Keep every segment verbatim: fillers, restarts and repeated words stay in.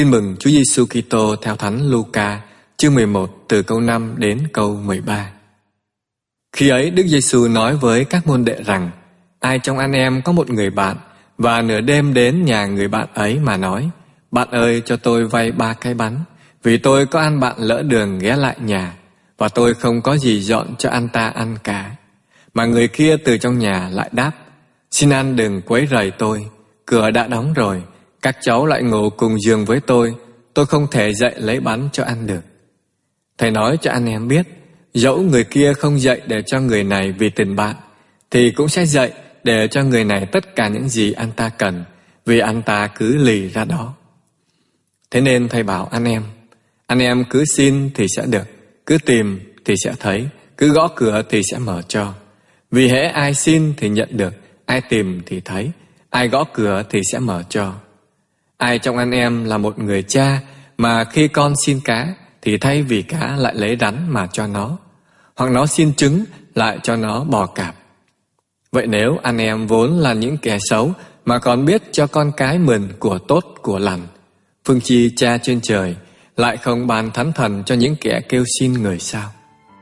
Tin mừng Chúa Giêsu Kitô theo Thánh Luca, chương mười một từ câu năm đến câu mười ba. Khi ấy Đức Giêsu nói với các môn đệ rằng: ai trong anh em có một người bạn và nửa đêm đến nhà người bạn ấy mà nói: bạn ơi, cho tôi vay ba cái bánh, vì tôi có ăn bạn lỡ đường ghé lại nhà, và tôi không có gì dọn cho anh ta ăn cả. Mà người kia từ trong nhà lại đáp: xin ăn, đừng quấy rầy tôi, cửa đã đóng rồi, các cháu lại ngủ cùng giường với tôi, tôi không thể dậy lấy bánh cho ăn được. Thầy nói cho anh em biết, dẫu người kia không dậy để cho người này vì tình bạn, thì cũng sẽ dậy để cho người này tất cả những gì anh ta cần, vì anh ta cứ lì ra đó. Thế nên thầy bảo anh em, anh em cứ xin thì sẽ được, cứ tìm thì sẽ thấy, cứ gõ cửa thì sẽ mở cho. Vì hễ ai xin thì nhận được, ai tìm thì thấy, ai gõ cửa thì sẽ mở cho. Ai trong anh em là một người cha mà khi con xin cá thì thay vì cá lại lấy rắn mà cho nó, hoặc nó xin trứng lại cho nó bò cạp? Vậy nếu anh em vốn là những kẻ xấu mà còn biết cho con cái mình của tốt của lành, phương chi Cha trên trời lại không ban thánh thần cho những kẻ kêu xin người sao?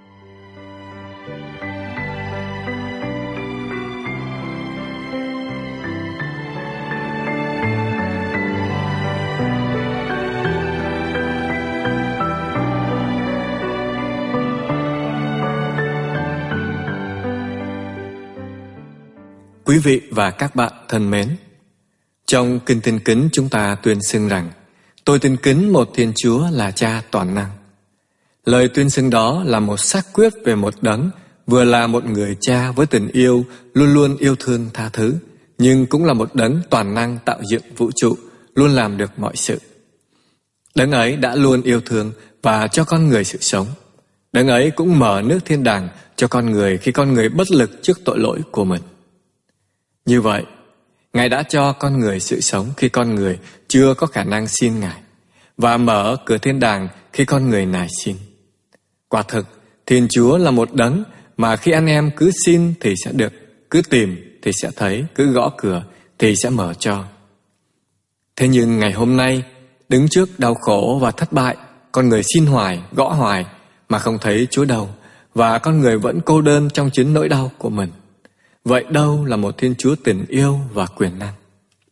Quý vị và các bạn thân mến, trong Kinh Tin Kính chúng ta tuyên xưng rằng: tôi tin kính một Thiên Chúa là Cha toàn năng. Lời tuyên xưng đó là một xác quyết về một đấng vừa là một người cha với tình yêu luôn luôn yêu thương tha thứ, nhưng cũng là một đấng toàn năng tạo dựng vũ trụ, luôn làm được mọi sự. Đấng ấy đã luôn yêu thương và cho con người sự sống. Đấng ấy cũng mở nước thiên đàng cho con người khi con người bất lực trước tội lỗi của mình. Như vậy, Ngài đã cho con người sự sống khi con người chưa có khả năng xin Ngài, và mở cửa thiên đàng khi con người nài xin. Quả thực, Thiên Chúa là một đấng mà khi anh em cứ xin thì sẽ được, cứ tìm thì sẽ thấy, cứ gõ cửa thì sẽ mở cho. Thế nhưng ngày hôm nay, đứng trước đau khổ và thất bại, con người xin hoài, gõ hoài mà không thấy Chúa đâu, và con người vẫn cô đơn trong chính nỗi đau của mình. Vậy đâu là một Thiên Chúa tình yêu và quyền năng?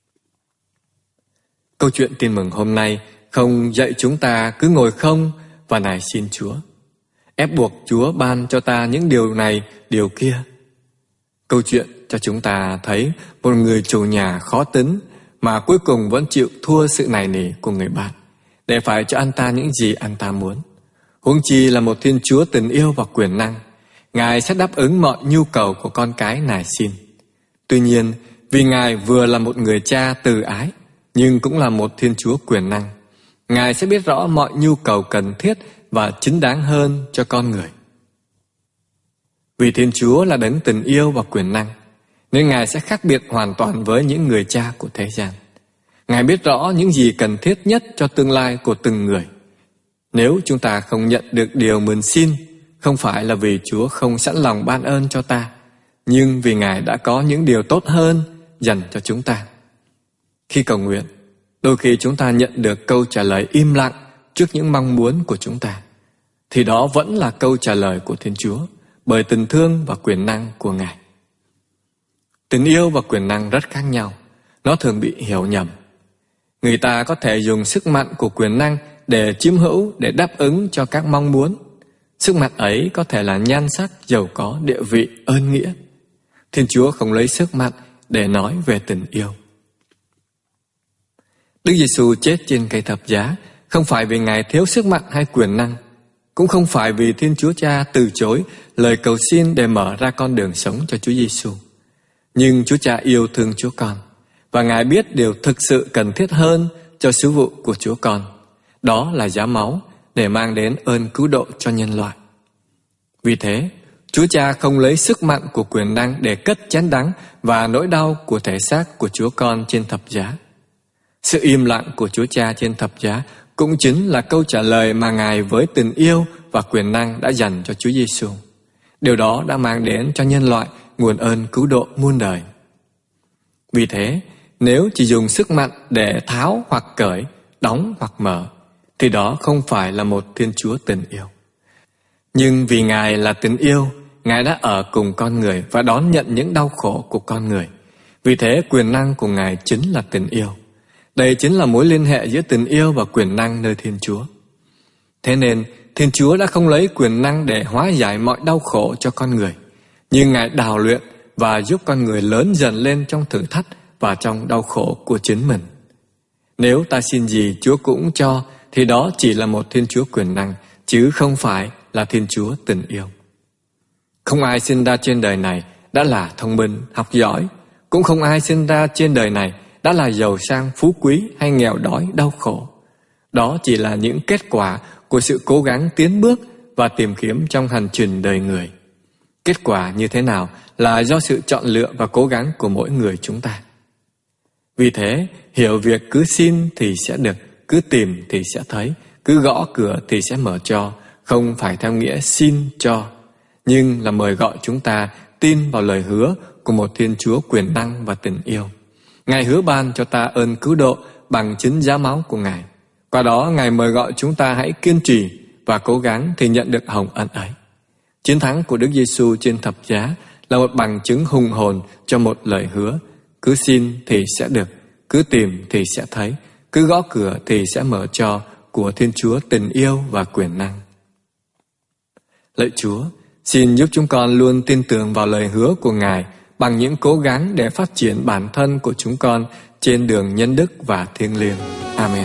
Câu chuyện tin mừng hôm nay không dạy chúng ta cứ ngồi không và nài xin Chúa, ép buộc Chúa ban cho ta những điều này, điều kia. Câu chuyện cho chúng ta thấy một người chủ nhà khó tính mà cuối cùng vẫn chịu thua sự nài nỉ của người bạn để phải cho anh ta những gì anh ta muốn. Huống chi là một Thiên Chúa tình yêu và quyền năng, Ngài sẽ đáp ứng mọi nhu cầu của con cái nài xin. Tuy nhiên, vì Ngài vừa là một người cha từ ái, nhưng cũng là một Thiên Chúa quyền năng, Ngài sẽ biết rõ mọi nhu cầu cần thiết và chính đáng hơn cho con người. Vì Thiên Chúa là đấng tình yêu và quyền năng, nên Ngài sẽ khác biệt hoàn toàn với những người cha của thế gian. Ngài biết rõ những gì cần thiết nhất cho tương lai của từng người. Nếu chúng ta không nhận được điều mình xin, không phải là vì Chúa không sẵn lòng ban ơn cho ta, nhưng vì Ngài đã có những điều tốt hơn dành cho chúng ta. Khi cầu nguyện, đôi khi chúng ta nhận được câu trả lời im lặng trước những mong muốn của chúng ta, thì đó vẫn là câu trả lời của Thiên Chúa, bởi tình thương và quyền năng của Ngài. Tình yêu và quyền năng rất khác nhau, nó thường bị hiểu nhầm. Người ta có thể dùng sức mạnh của quyền năng để chiếm hữu, để đáp ứng cho các mong muốn. Sức mạnh ấy có thể là nhan sắc, giàu có, địa vị, ơn nghĩa. Thiên Chúa không lấy sức mạnh để nói về tình yêu. Đức Giêsu chết trên cây thập giá không phải vì Ngài thiếu sức mạnh hay quyền năng, cũng không phải vì Thiên Chúa Cha từ chối lời cầu xin để mở ra con đường sống cho Chúa Giêsu. Nhưng Chúa Cha yêu thương Chúa Con, và Ngài biết điều thực sự cần thiết hơn cho sứ vụ của Chúa Con, đó là giá máu để mang đến ơn cứu độ cho nhân loại. Vì thế, Chúa Cha không lấy sức mạnh của quyền năng để cất chén đắng và nỗi đau của thể xác của Chúa Con trên thập giá. Sự im lặng của Chúa Cha trên thập giá cũng chính là câu trả lời mà Ngài với tình yêu và quyền năng đã dành cho Chúa Giêsu. Điều đó đã mang đến cho nhân loại nguồn ơn cứu độ muôn đời. Vì thế, nếu chỉ dùng sức mạnh để tháo hoặc cởi, đóng hoặc mở, thì đó không phải là một Thiên Chúa tình yêu. Nhưng vì Ngài là tình yêu, Ngài đã ở cùng con người và đón nhận những đau khổ của con người. Vì thế quyền năng của Ngài chính là tình yêu. Đây chính là mối liên hệ giữa tình yêu và quyền năng nơi Thiên Chúa. Thế nên Thiên Chúa đã không lấy quyền năng để hóa giải mọi đau khổ cho con người, nhưng Ngài đào luyện và giúp con người lớn dần lên trong thử thách và trong đau khổ của chính mình. Nếu ta xin gì Chúa cũng cho, thì đó chỉ là một Thiên Chúa quyền năng, chứ không phải là Thiên Chúa tình yêu. Không ai sinh ra trên đời này đã là thông minh, học giỏi. Cũng không ai sinh ra trên đời này đã là giàu sang, phú quý hay nghèo đói, đau khổ. Đó chỉ là những kết quả của sự cố gắng tiến bước và tìm kiếm trong hành trình đời người. Kết quả như thế nào là do sự chọn lựa và cố gắng của mỗi người chúng ta. Vì thế, hiểu việc cứ xin thì sẽ được, cứ tìm thì sẽ thấy, cứ gõ cửa thì sẽ mở cho, không phải theo nghĩa xin cho, nhưng là mời gọi chúng ta tin vào lời hứa của một Thiên Chúa quyền năng và tình yêu. Ngài hứa ban cho ta ơn cứu độ bằng chính giá máu của Ngài. Qua đó, Ngài mời gọi chúng ta hãy kiên trì và cố gắng thì nhận được hồng ân ấy. Chiến thắng của Đức Giêsu trên thập giá là một bằng chứng hùng hồn cho một lời hứa: cứ xin thì sẽ được, cứ tìm thì sẽ thấy, cứ gõ cửa thì sẽ mở cho, của Thiên Chúa tình yêu và quyền năng. Lạy Chúa, xin giúp chúng con luôn tin tưởng vào lời hứa của Ngài bằng những cố gắng để phát triển bản thân của chúng con trên đường nhân đức và thiêng liêng. Amen.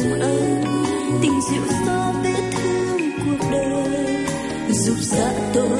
Giúp dạ tội